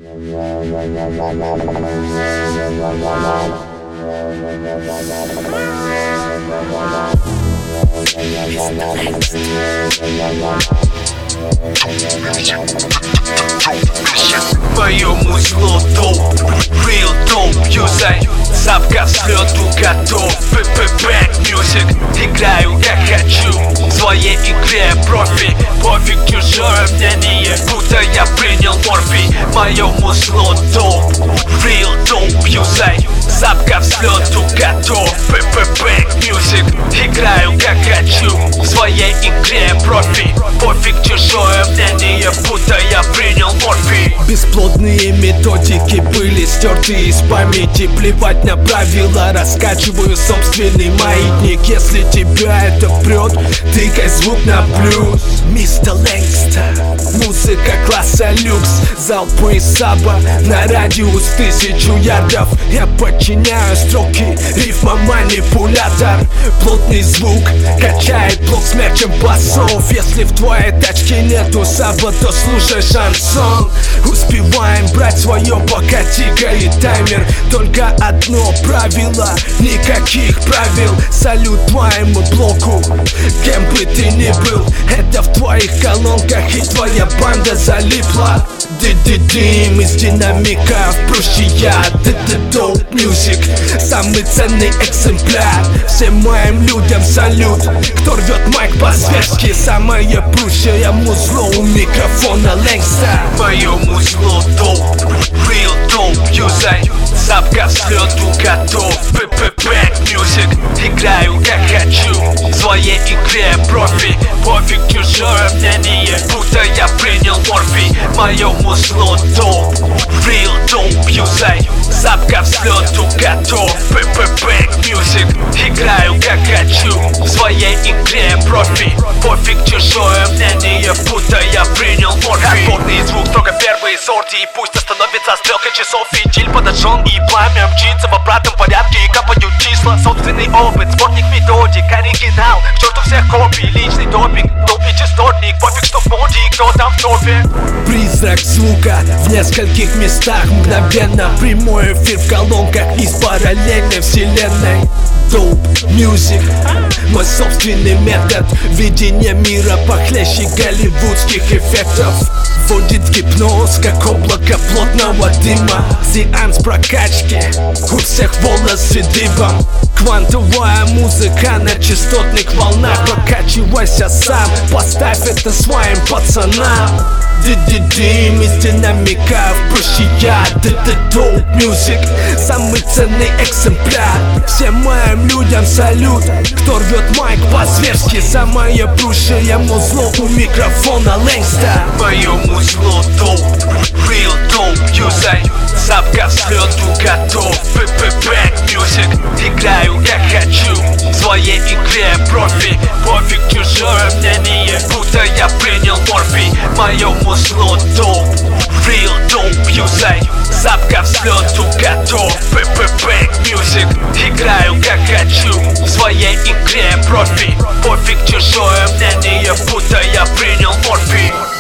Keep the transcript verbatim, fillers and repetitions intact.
Твое музло доп, real dope, юзай. Сапка взлету готов, пэ-пэ-пэ, мюзик. Играю как хочу, в своей игре профи. Пофиг чужое мнение, будто я принял морфий. Мое музло доп, real dope, юзай. Сапка взлету готов, пэ-пэ-пэ, мюзик. Играю как хочу, в своей игре профи. Пофиг чужое мнение, будто я принял морфий. Бесплодные методики были стерты из памяти. Плевать на правила, раскачиваю собственный маятник. Если тебя это прет, тыкай звук на плюс. Мистер Лэнгстер, музыка класса люкс. Залпы из саба на радиус тысячу ярдов. Я подчиняю строки, рифма манипулятор. Плотный звук качает блок с мерчем басов. Если в твоей тачке нету саба, то слушай шансон. Успеваем брать свое, пока тикает таймер. Только одно правило, никаких правил. Салют твоему блоку, кем бы ты ни был. Это в твоих колонках и твоя банда залипла. Ди-ди-дим из динамика, проще я. Ди-ди-доп мюзик, самый ценный экземпляр. Всем моим людям салют, кто рвет майк по-зверски. Самое прущее музло у микрофона Лэнгстер. Твое музло доп, real dope, юзай. Сапка взлету готов, пэ-пэ-пэ, мюзик. Играю как хочу, в своей игре профи. Пофиг чужое мнение, будто я принял морфий. Мое музло доп, real dope, юзай. Сапка взлету готов, пэ-пэ-пэ, мюзик. Играю как хочу, в своей игре профи. Пофиг чужое мнение, будто я принял морфий. Отборный звук, строго первый сорт. И пусть остановится стрелка часов, фитиль подожжен и пламя мчится в обратном порядке. И капают числа, собственный опыт, сборник методик, оригинал. К черту всех копий, личный топик, топи частотник. Пофиг, что в моде и кто там в топе. Призрак звука в нескольких местах мгновенно. Прямой эфир в колонках из параллельной вселенной. Dope music, мой собственный метод видения мира похлеще голливудских эффектов. Вводит в гипноз, как облако плотного дыма. Сеанс прокачки, у всех волосы дыбом. Квантовая музыка на частотных волнах. Прокачивайся сам, поставь это своим пацанам. Ди-ди-дим из динамиков, проще я. Ди-ди-доп мюзик, самый ценный экземпляр. Всем моим людям салют, кто рвет майк по-зверски. Самое прущее музло у микрофона Лэнгстер. Твое музло доп, real dope, юзай. Сапка взлету готов, пэ-пэ-пэ, мюзик. Играю как хочу, в своей игре профи. Пофиг чужое мнение, будто я принял морфий. Мое музло доп, real dope, юзай. Сапка взлету готов, пэ-пэ-пэ, мюзик. Играю как хочу, в своей игре профи. Пофиг чужое мнение, будто я принял морфий.